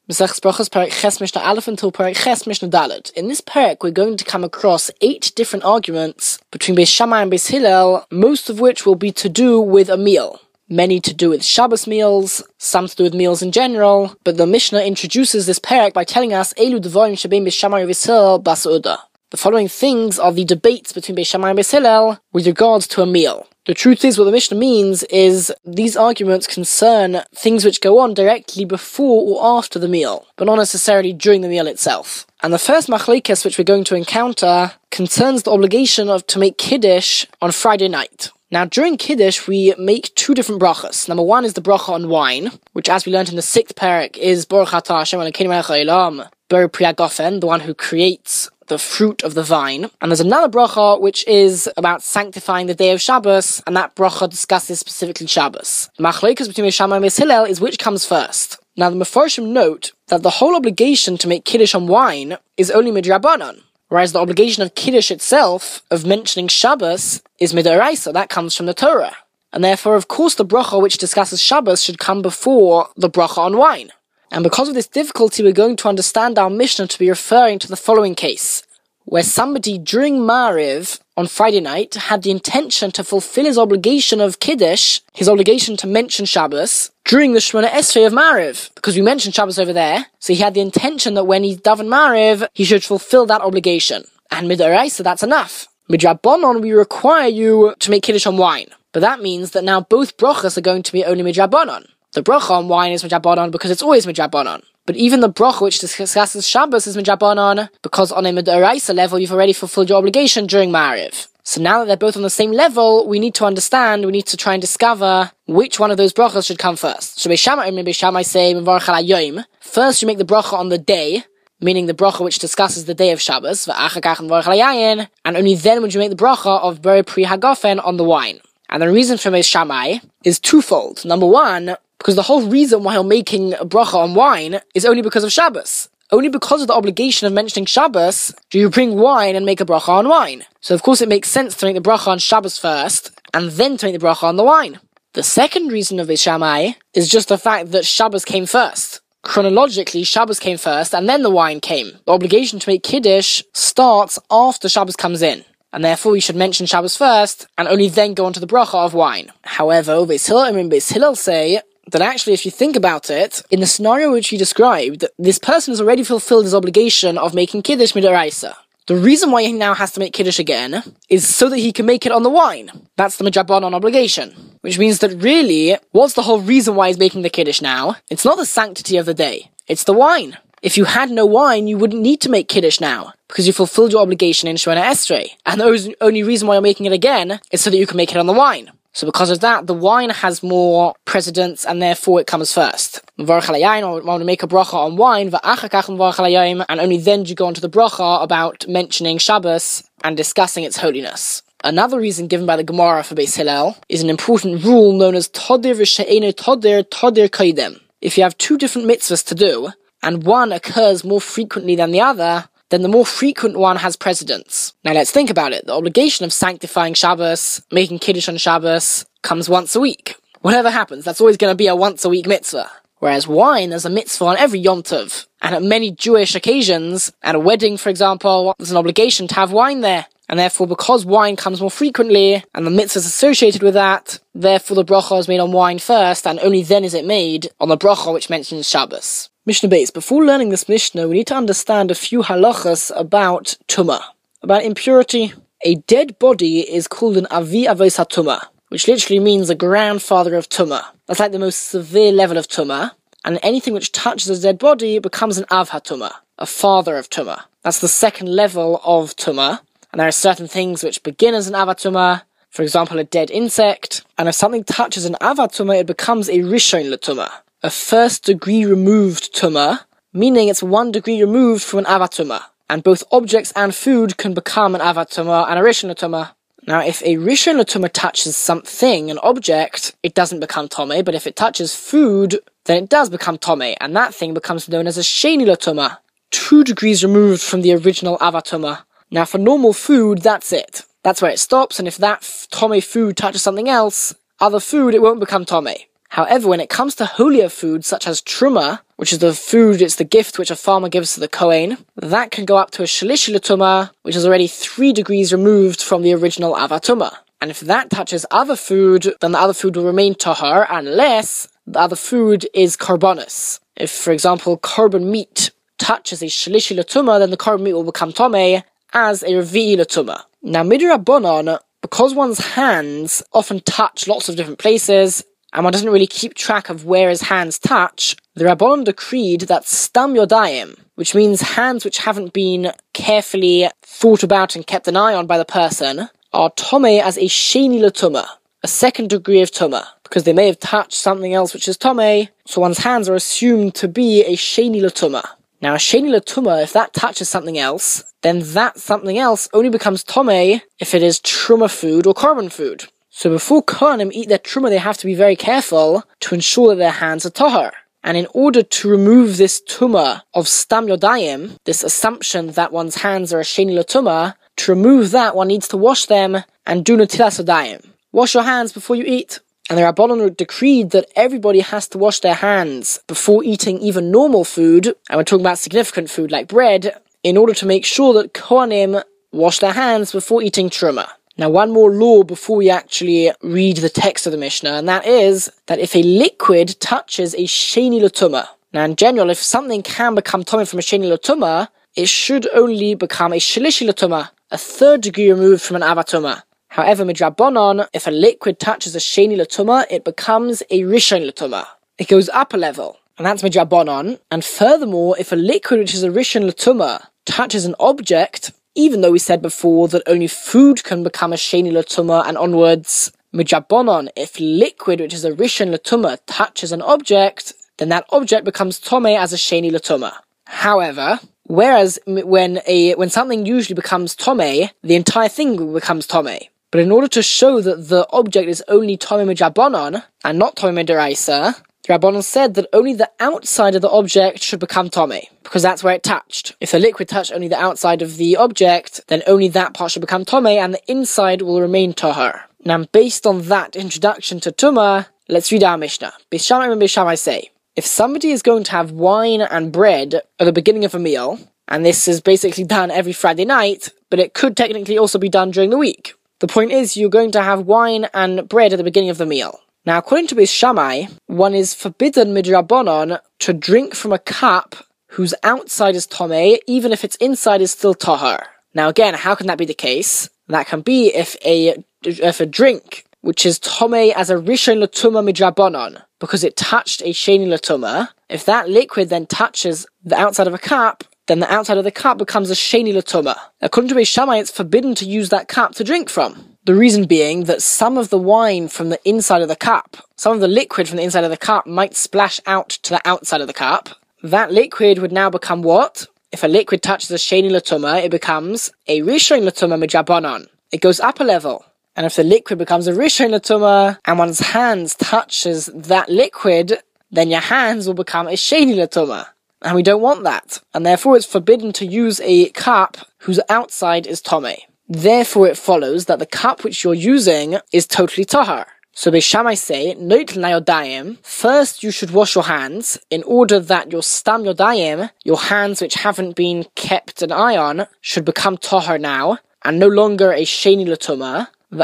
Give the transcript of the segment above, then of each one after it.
Mesechus Brachos, Perek Ches Mishnah Aleph until Perek Ches Mishnah Dalet. In this Perek, we're going to come across 8 different arguments between Beis Shammai and Beis Hillel, most of which will be to do with a meal. Many to do with Shabbos meals, some to do with meals in general, but the Mishnah introduces this Perek by telling us Elu Devarim Shebein Beis Shammai and Beis Hillel Bas Uda. The following things are the debates between Beis Shammai and Beis Hillel with regards to a meal. The truth is, what the Mishnah means is these arguments concern things which go on directly before or after the meal, but not necessarily during the meal itself. And the first machlekes which we're going to encounter concerns the obligation to make Kiddush on Friday night. Now, during Kiddush, we make 2 different brachas. Number 1 is the bracha on wine, which, as we learned in the 6th perek, is Baruch Atah Hashem Elokeinu melech haolam, Borei Pri HaGofen, the one who creates the fruit of the vine. And there's another bracha which is about sanctifying the day of Shabbos, and that bracha discusses specifically Shabbos. The machlekes between Beis Shammai and Beis Hillel is which comes first. Now, the Mefarshim note that the whole obligation to make Kiddush on wine is only midrabanan, whereas the obligation of Kiddush itself, of mentioning Shabbos, is midoraisa. That comes from the Torah. And therefore, of course, the bracha which discusses Shabbos should come before the bracha on wine. And because of this difficulty, we're going to understand our Mishnah to be referring to the following case, where somebody during Ma'ariv on Friday night had the intention to fulfill his obligation of Kiddush, his obligation to mention Shabbos, during the Shemona Esrei of Ma'ariv, because we mentioned Shabbos over there, so he had the intention that when he davened Ma'ariv, he should fulfill that obligation. And midoraisa, that's enough. Midrabanan, we require you to make Kiddush on wine. But that means that now both brachas are going to be only midrabanan. The bracha on wine is midrabanan because it's always midrabanan. But even the bracha which discusses Shabbos is midrabanan because on a midoraisa level you've already fulfilled your obligation during Ma'ariv. So now that they're both on the same level, we need to try and discover which one of those brachas should come first. So Beis Shammai say, first you make the bracha on the day, meaning the bracha which discusses the day of Shabbos, and only then would you make the bracha of Borei Pri HaGofen on the wine. And the reason for Beis Shammai is twofold. Number 1, because the whole reason why you're making a bracha on wine is only because of Shabbos. Only because of the obligation of mentioning Shabbos do you bring wine and make a bracha on wine. So of course it makes sense to make the bracha on Shabbos first, and then to make the bracha on the wine. The second reason of Beis Shammai is just the fact that Shabbos came first. Chronologically, Shabbos came first, and then the wine came. The obligation to make Kiddush starts after Shabbos comes in. And therefore we should mention Shabbos first, and only then go on to the bracha of wine. However, Beis Hillel say that actually, if you think about it, in the scenario which he described, this person has already fulfilled his obligation of making Kiddush midoraisa. The reason why he now has to make Kiddush again is so that he can make it on the wine. That's the midrabanan obligation. Which means that really, what's the whole reason why he's making the Kiddush now? It's not the sanctity of the day. It's the wine. If you had no wine, you wouldn't need to make Kiddush now, because you fulfilled your obligation in Shemona Esrei. And the only reason why you're making it again is so that you can make it on the wine. So because of that, the wine has more precedence, and therefore it comes first. I want to make a bracha on wine, and only then do you go on to the bracha about mentioning Shabbos and discussing its holiness. Another reason given by the Gemara for Beis Hillel is an important rule known as Todir v'she'eino Todir Koidem. If you have 2 different mitzvahs to do, and one occurs more frequently than the other, then the more frequent one has precedence. Now let's think about it. The obligation of sanctifying Shabbos, making Kiddush on Shabbos, comes once a week. Whatever happens, that's always going to be a once a week mitzvah. Whereas wine is a mitzvah on every Yom Tov. And at many Jewish occasions, at a wedding for example, there's an obligation to have wine there. And therefore, because wine comes more frequently, and the mitzvahs associated with that, therefore the bracha is made on wine first, and only then is it made on the bracha which mentions Shabbos. Mishnah Beis. Before learning this Mishnah, we need to understand a few halachas about tumah, about impurity. A dead body is called an avi avos hatumah, which literally means a grandfather of tumah. That's like the most severe level of tumah, and anything which touches a dead body becomes an av hatumah, a father of tumah. That's the second level of tumah. And there are certain things which begin as an avatumah, for example, a dead insect. And if something touches an avatumah, it becomes a rishon l'tumah, a first degree removed tumah, meaning it's 1 degree removed from an avatumah. And both objects and food can become an avatumah and a rishon l'tumah. Now, if a rishon l'tumah touches something, an object, it doesn't become tomei, but if it touches food, then it does become tomei, and that thing becomes known as a sheni l'tumah, 2 degrees removed from the original avatumah. Now, for normal food, that's it. That's where it stops, and if that tomei food touches something else, other food, it won't become tomei. However, when it comes to holier foods such as truma, which is it's the gift which a farmer gives to the Kohen, that can go up to a shlishi l'tumah, which is already 3 degrees removed from the original avatuma. And if that touches other food, then the other food will remain tahar unless the other food is korbanos. If, for example, korban meat touches a shlishi l'tumah, then the korban meat will become tomei as a revi'i l'tumah. Now, midrabanan, because one's hands often touch lots of different places, and one doesn't really keep track of where his hands touch, the Rabbanon decreed that stam yodayim, which means hands which haven't been carefully thought about and kept an eye on by the person, are tomei as a sheni l'tumah, a second degree of tumah, because they may have touched something else which is tomei, so one's hands are assumed to be a sheni l'tumah. Now, a sheni l'tumah, if that touches something else, then that something else only becomes tomei if it is truma food or korban food. So before Kohanim eat their truma, they have to be very careful to ensure that their hands are tahar. And in order to remove this tumah of stam yodayim, this assumption that one's hands are a sheni l'tumah, to remove that, one needs to wash them and do netilas yodayim. Wash your hands before you eat. And the Rabbanon decreed that everybody has to wash their hands before eating even normal food, and we're talking about significant food like bread, in order to make sure that Kohanim wash their hands before eating truma. Now, one more law before we actually read the text of the Mishnah, and that is that if a liquid touches a sheni l'tumah, now in general, if something can become tomei from a sheni l'tumah, it should only become a shlishi l'tumah, a 3rd degree removed from an avatuma. However, midrabanan, if a liquid touches a sheni l'tumah, it becomes a rishon l'tumah. It goes up a level, and that's midrabanan. And furthermore, if a liquid which is a rishon l'tumah touches an object, even though we said before that only food can become a sheni l'tumah and onwards, midrabanan, if liquid which is a rishon l'tumah touches an object, then that object becomes tomei as a sheni l'tumah. However, whereas when something usually becomes tomei, the entire thing becomes tomei. But in order to show that the object is only tomei midrabanan and not tomei midaraisa, the Rabbanon said that only the outside of the object should become tomei, because that's where it touched. If the liquid touched only the outside of the object, then only that part should become tomei, and the inside will remain tahar. Now, based on that introduction to tumah, let's read our Mishnah. Beis Shammai and Beis Shammai say, if somebody is going to have wine and bread at the beginning of a meal, and this is basically done every Friday night, but it could technically also be done during the week. The point is, you're going to have wine and bread at the beginning of the meal. Now, according to Beis Shammai, one is forbidden midrabanan to drink from a cup whose outside is tomei, even if its inside is still tahar. Now, again, how can that be the case? That can be if a drink which is tomei as a rishon l'tumah midrabanan, because it touched a sheni l'tumah, if that liquid then touches the outside of a cup, then the outside of the cup becomes a sheni l'tumah. According to Beis Shammai, it's forbidden to use that cup to drink from. The reason being that some of the wine from the inside of the cup, some of the liquid from the inside of the cup might splash out to the outside of the cup. That liquid would now become what? If a liquid touches a sheni l'tumah, it becomes a rishon l'tumah midrabanan. It goes up a level. And if the liquid becomes a rishon l'tumah, and one's hands touches that liquid, then your hands will become a sheni l'tumah. And we don't want that. And therefore it's forbidden to use a cup whose outside is tomei. Therefore it follows that the cup which you're using is totally tahar. So Beis Shammai say, noit l'yodayim, first you should wash your hands, in order that your stam yodayim, your hands which haven't been kept an eye on, should become tahar now, and no longer a sheni l'tumah.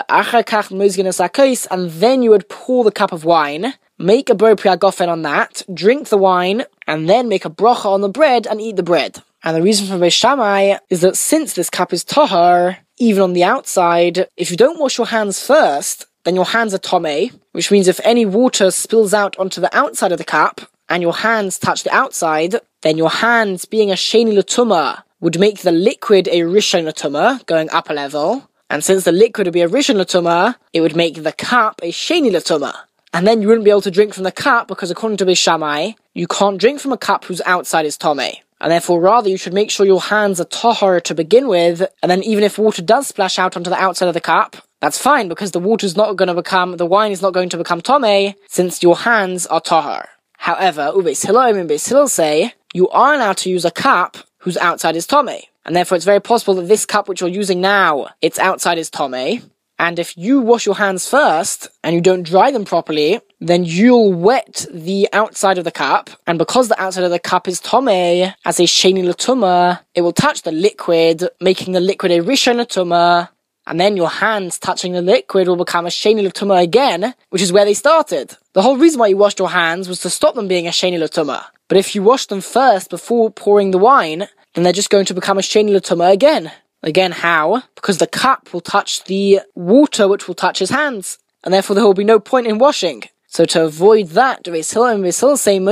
And then you would pour the cup of wine, make a bor priagofen on that, drink the wine, and then make a bracha on the bread and eat the bread. And the reason for Beis Shammai is that since this cup is tahar, even on the outside, if you don't wash your hands first, then your hands are tomei, which means if any water spills out onto the outside of the cup, and your hands touch the outside, then your hands, being a sheni l'tumah, would make the liquid a rishon l'tumah, going up a level. And since the liquid would be a rishon l'tumah, it would make the cup a sheni l'tumah. And then you wouldn't be able to drink from the cup, because according to Beis Shammai, you can't drink from a cup whose outside is tomei. And therefore, rather, you should make sure your hands are tahar to begin with, and then even if water does splash out onto the outside of the cup, that's fine, because the wine is not going to become tomei, since your hands are tahar. However, Beis Hillel and Beis Hillel say, you are allowed to use a cup whose outside is tomei. And therefore, it's very possible that this cup which you're using now, its outside is tomei. And if you wash your hands first and you don't dry them properly, then you'll wet the outside of the cup. And because the outside of the cup is tomei, as a sheni l'tumah, it will touch the liquid, making the liquid a rishon l'tumah. And then your hands touching the liquid will become a sheni l'tumah again, which is where they started. The whole reason why you washed your hands was to stop them being a sheni l'tumah. But if you wash them first before pouring the wine, then they're just going to become a sheni l'tumah again. Again, how? Because the cup will touch the water, which will touch his hands. And therefore there will be no point in washing. So to avoid that, Beis Hillel and Beis Hillel say,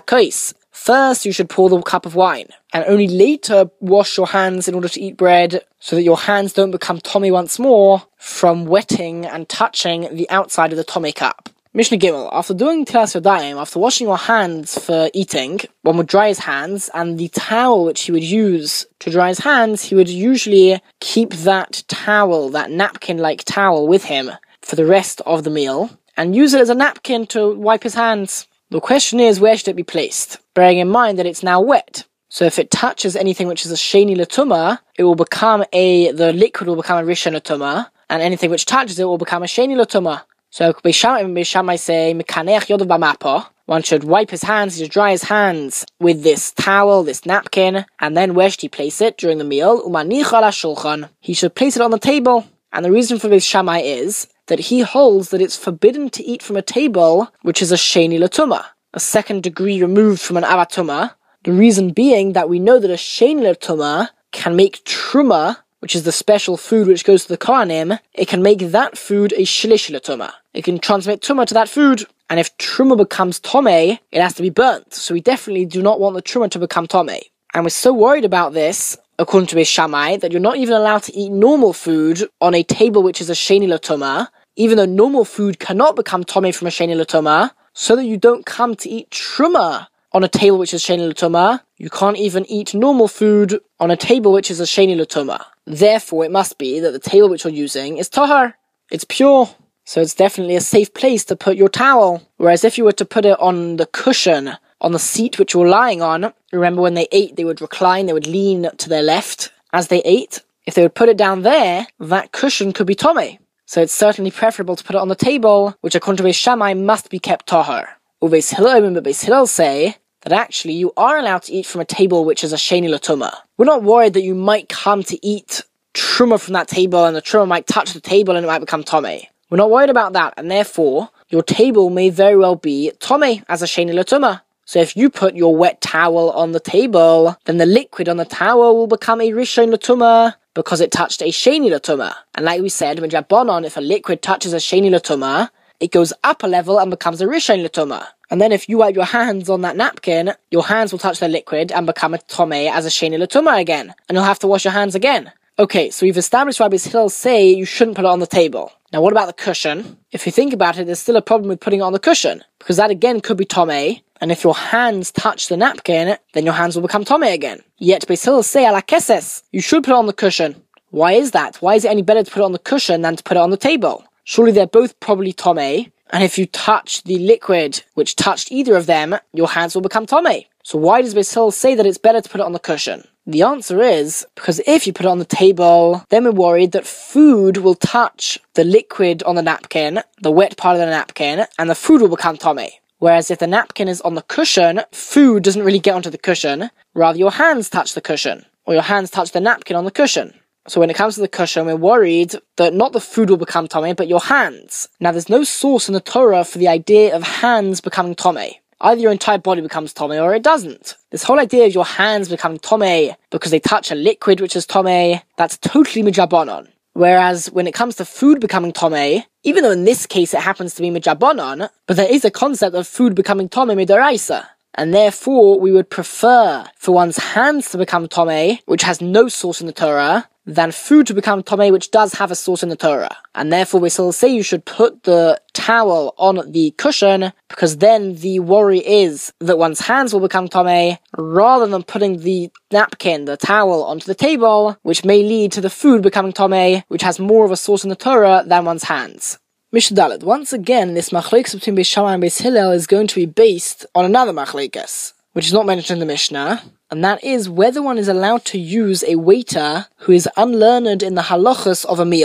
first you should pour the cup of wine, and only later wash your hands in order to eat bread, so that your hands don't become tomei once more from wetting and touching the outside of the tomei cup. Mishnah Gimel, after doing Tilas Yadayim, after washing your hands for eating, one would dry his hands, and the towel which he would use to dry his hands, he would usually keep that towel, that napkin-like towel, with him for the rest of the meal, and use it as a napkin to wipe his hands. The question is, where should it be placed? Bearing in mind that it's now wet. So if it touches anything which is a sheni l'tumah, it will become the liquid will become a rishon l'tumah, and anything which touches it will become a sheni l'tumah. So Beis Shammai say, Mekaneach yodav b'mapa. One should wipe his hands, he should dry his hands with this towel, this napkin, and then where should he place it during the meal? Umanich ala shulchan. He should place it on the table. And the reason for Beis Shammai is that he holds that it's forbidden to eat from a table which is a sheni l'tumah, a second degree removed from an avatuma. The reason being that we know that a sheni l'tumah can make truma, which is the special food which goes to the Kohanim, it can make that food a shlish l'tumah. It can transmit truma to that food. And if truma becomes tomei, it has to be burnt. So we definitely do not want the truma to become tomei. And we're so worried about this, according to Beis Shammai, that you're not even allowed to eat normal food on a table which is a sheni l'tumah, even though normal food cannot become tomei from a sheni l'tumah, so that you don't come to eat truma on a table which is sheni l'tumah. You can't even eat normal food on a table which is a sheni l'tumah. Therefore, it must be that the table which you're using is tahar. It's pure. So it's definitely a safe place to put your towel. Whereas if you were to put it on the cushion, on the seat which you're lying on, remember when they ate, they would recline, they would lean to their left as they ate. If they would put it down there, that cushion could be tomei. So it's certainly preferable to put it on the table, which according to Beis Shammai must be kept tahar. Beis Hillel say that actually you are allowed to eat from a table which is a sheni l'tumah. We're not worried that you might come to eat truma from that table and the truma might touch the table and it might become tomei. We're not worried about that, and therefore your table may very well be tomei as a sheni l'tumah. So if you put your wet towel on the table, then the liquid on the towel will become a rishon l'tumah because it touched a sheni l'tumah. And like we said, when Rabbanon, if a liquid touches a sheni l'tumah, it goes up a level and becomes a rishon l'tumah. And then if you wipe your hands on that napkin, your hands will touch the liquid and become a tomei as a sheni l'tumah again. And you'll have to wash your hands again. Okay, so we've established why Beis Hillel say you shouldn't put it on the table. Now what about the cushion? If you think about it, there's still a problem with putting it on the cushion, because that again could be tomei, and if your hands touch the napkin, then your hands will become tomei again. Yet Beis Hillel say ala keses, you should put it on the cushion. Why is that? Why is it any better to put it on the cushion than to put it on the table? Surely they're both probably tomei, and if you touch the liquid which touched either of them, your hands will become tomei. So why does Beis Hillel say that it's better to put it on the cushion? The answer is, because if you put it on the table, then we're worried that food will touch the liquid on the napkin, the wet part of the napkin, and the food will become tomei. Whereas if the napkin is on the cushion, food doesn't really get onto the cushion, rather your hands touch the cushion, or your hands touch the napkin on the cushion. So when it comes to the cushion, we're worried that not the food will become tomei, but your hands. Now there's no source in the Torah for the idea of hands becoming tomei. Either your entire body becomes tomei or it doesn't. This whole idea of your hands becoming tomei because they touch a liquid which is tomei, that's totally midrabanan. Whereas when it comes to food becoming tomei, even though in this case it happens to be midrabanan, but there is a concept of food becoming tomei midaraisa. And therefore we would prefer for one's hands to become tomei, which has no source in the Torah, than food to become tomei, which does have a source in the Torah. And therefore we still say you should put the towel on the cushion, because then the worry is that one's hands will become tomei, rather than putting the napkin, the towel, onto the table, which may lead to the food becoming tomei, which has more of a source in the Torah than one's hands. Mishnah Dalet. Once again, this machlokes between Beis Shammai and Beis Hillel is going to be based on another machlokes, which is not mentioned in the Mishnah, and that is whether one is allowed to use a waiter who is unlearned in the halachas of a meal.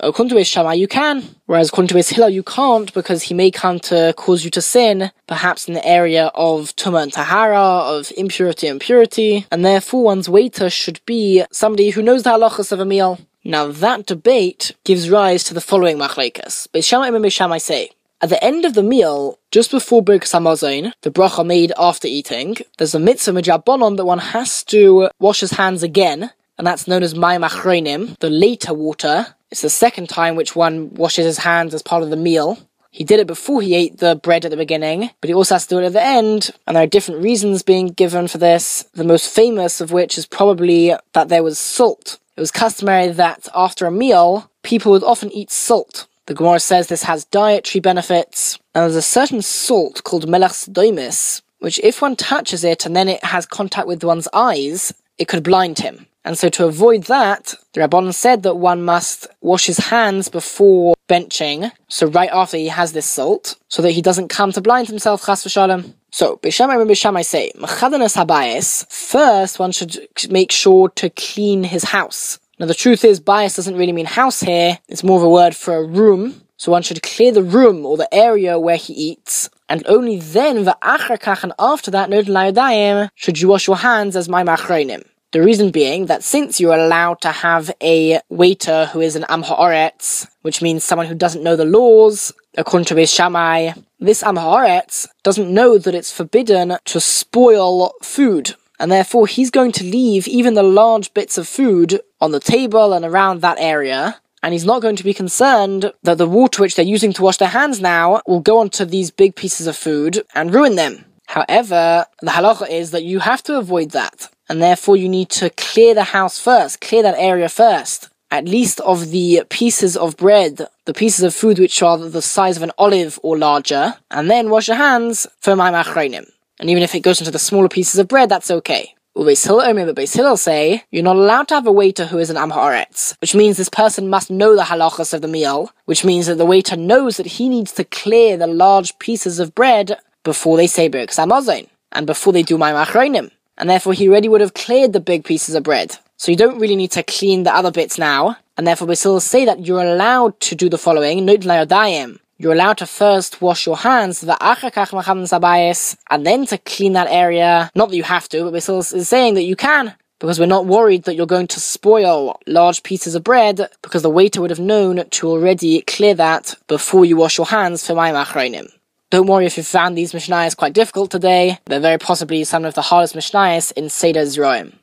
According to Beis Shammai, you can. Whereas according to Beis Hillel, you can't, because he may come to cause you to sin, perhaps in the area of Tumah and Tahara, of impurity and purity, and therefore one's waiter should be somebody who knows the halachas of a meal. Now that debate gives rise to the following machlekes. Beis Shammai and Beis Shammai say, at the end of the meal, just before Birkas Hamazon, the bracha made after eating, there's a mitzvah midrabanan that one has to wash his hands again, and that's known as mayim achronim, the later water. It's the second time which one washes his hands as part of the meal. He did it before he ate the bread at the beginning, but he also has to do it at the end, and there are different reasons being given for this, the most famous of which is probably that there was salt. It was customary that after a meal, people would often eat salt. The Gemara says this has dietary benefits, and there's a certain salt called melach sedomis, which if one touches it and then it has contact with one's eyes, it could blind him. And so to avoid that, the Rabbanan said that one must wash his hands before benching, so right after he has this salt, so that he doesn't come to blind himself, chas v'shalom. So, Beis Shammai and Beis Shammai say, Mechadenes habayis, first one should make sure to clean his house. Now the truth is, bayis doesn't really mean house here, it's more of a word for a room, so one should clear the room or the area where he eats, and only then, v'achar kach, and after that, noten layadayim, should you wash your hands as mayim achronim. The reason being that since you're allowed to have a waiter who is an Am Ha'aretz, which means someone who doesn't know the laws, according to Beis Shammai, this Am Ha'aretz doesn't know that it's forbidden to spoil food, and therefore he's going to leave even the large bits of food on the table and around that area, and he's not going to be concerned that the water which they're using to wash their hands now will go onto these big pieces of food and ruin them. However, the halacha is that you have to avoid that, and therefore you need to clear the house first, clear that area first, at least of the pieces of bread, the pieces of food which are the size of an olive or larger, and then wash your hands for mayim achronim. And even if it goes into the smaller pieces of bread, that's okay. Beis Hillel say, you're not allowed to have a waiter who is an Am Ha'aretz, which means this person must know the halachas of the meal, which means that the waiter knows that he needs to clear the large pieces of bread before they say Birkas Hamazon, and before they do mayim achronim. And therefore he already would have cleared the big pieces of bread. So you don't really need to clean the other bits now, and therefore we still say that you're allowed to do the following, noten layadayim. You're allowed to first wash your hands, and then to clean that area. Not that you have to, but Basil is saying that you can, because we're not worried that you're going to spoil large pieces of bread, because the waiter would have known to already clear that before you wash your hands for mayim achronim. Don't worry if you found these Mishnayos quite difficult today. They're very possibly some of the hardest Mishnayos in Seder Zroim.